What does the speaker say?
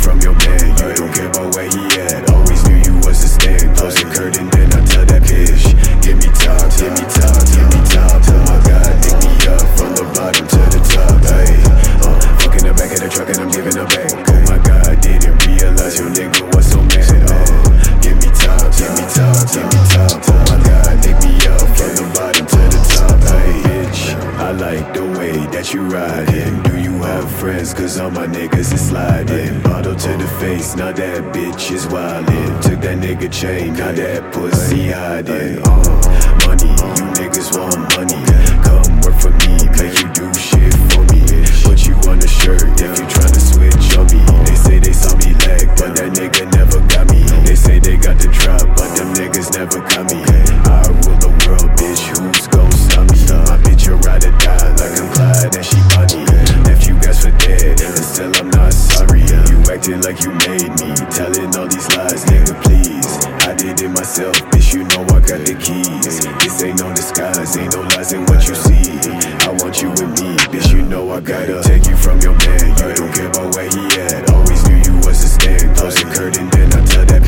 from your man. You don't care about where he at. Always knew you was a stand. Close the curtain, then I tell that bitch. Give me top, give me top, give me top. Oh my God, pick me up from the bottom to the top. Hey, fuck in the back of the truck and I'm giving her back. Oh my God, didn't realize your nigga was so mad. Give me top, give me top, give me top. Oh my God, pick me up from the bottom to the top. Hey, bitch, I like the way that you riding. Do you have friends? Cause all my niggas is sliding. Bottle to the face, now that bitch is wildin'. Took that nigga chain, now that pussy hiding. Money, you niggas want money. Come work for me, make you do shit for me. Put you on a shirt if you tryna switch on me. They say they saw me lag, but that nigga never got me. They say they got the drop, but them niggas never got me. I rule the world, bitch, who's gon' stop me? My bitch, you ride or die like I'm Clyde and she Bonnie. Left you guys for dead, and still I'm not sorry. You acting like you made me, telling all these lies, nigga, please. I did it myself, bitch, you know I got the keys. This ain't no disguise, ain't no lies in what you see. I want you with me, bitch, you know I gotta take you from your man. You don't care about where he at. Always knew you was a stand. Close the curtain, then I tell that